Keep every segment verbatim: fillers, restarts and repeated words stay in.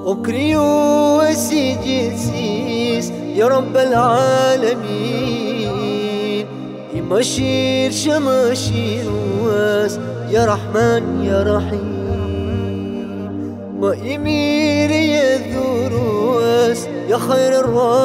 أكري وسجدسيس يا رب العالمين. يمشير شمشير واس يا رحمن يا رحيم. ما يمير يذروس يا خير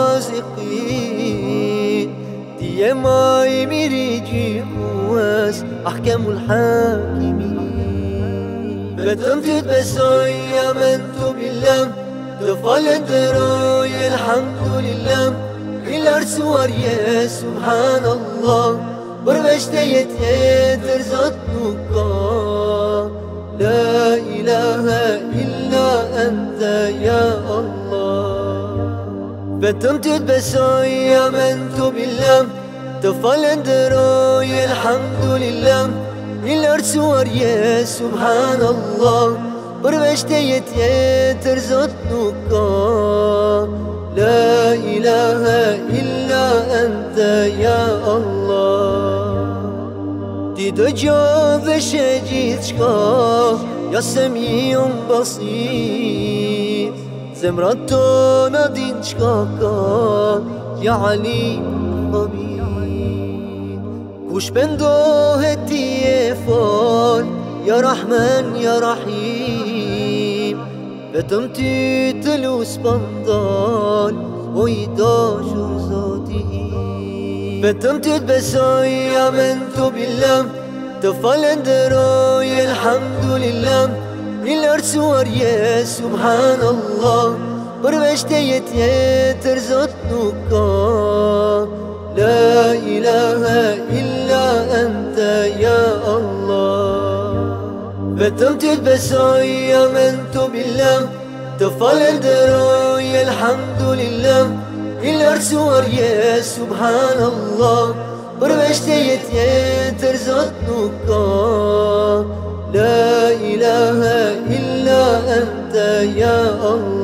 الرازقين. دي ما يمير يجيبوس أحكام الحاكمين. فتمتد بسعي آمنت بالله تفعل الدراي الحمد لله. الأرسوار يا سبحان الله بربشتيت يترزت نقا. لا إله إلا أنت يا الله. فتمتد بسعي آمنت بالله تفعل الدراي الحمد لله. الأرسوار يا سبحان الله بربشتيت يترزت نقا. لا إله إلا أنت يا الله. تدجاذ شجيتشكا يا سميع بصير. زمرتنا دينشكاكا يا عليم خبير. كوش بندوه التيفون يا رحمن يا رحيم. فتمتي تلوس بنضال ويداش زوتي. فتمتي بسعي آمنت بالله تفعل الدراي الحمد لله. الأرسوار يا سبحان الله بربشتيت يترزت نقا. لا إله إلا أنت يا الله. فتمتد بسعي آمنت بالله تفعل الدراي الحمد لله. الأرسوار يا سبحان الله بربشتيت يترزت نقا. لا إله إلا أنت يا الله.